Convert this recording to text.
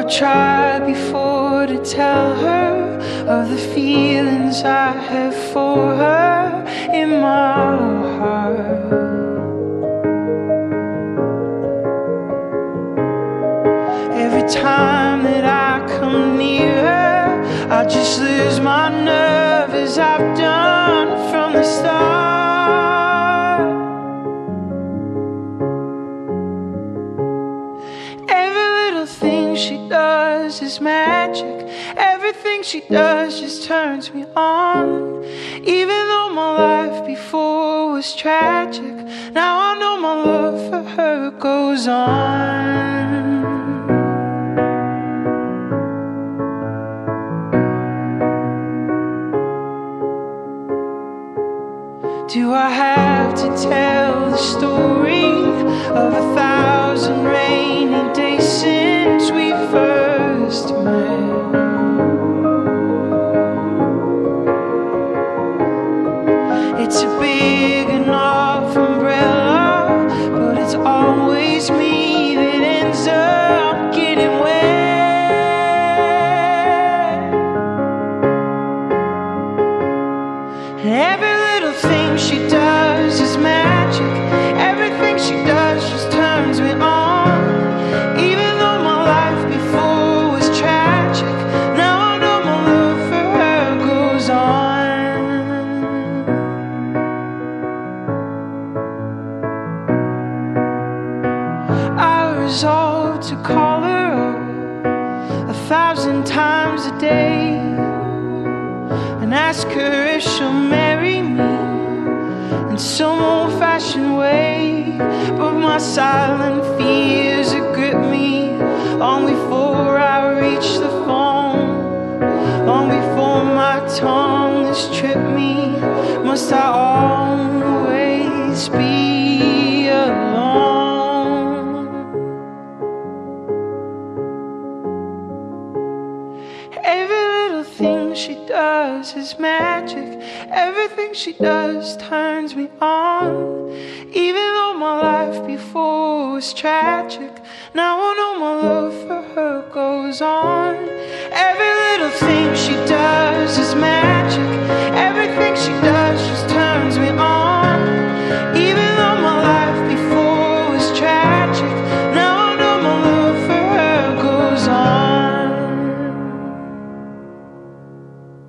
tried before to tell her of the feelings I have for her in my heart. Every time that I come near her, I just lose my nerve, as I've done from the start. Every little thing she does is magic. Everything she does just turns me on. Even though my life before was tragic, now I know my love for her goes on. Do I have to tell the story of 1,000 rainy days since we first met? It's a big enough umbrella, but it's always me that ends up getting wet. And every little thing she does is magic. Everything she does just turns me on. Even though my life before was tragic, now I know my love for her goes on. I resolved to call her up 1,000 times a day and ask her if she'll marry me in some old-fashioned way. But my silent fears have gripped me long before I reach the phone, long before my tongue has tripped me. Must I always be alone? Every little thing she does is magic. Everything she does turns me on. Even though my life before was tragic, now I know my love for her goes on. Every little thing she does is magic. Everything she does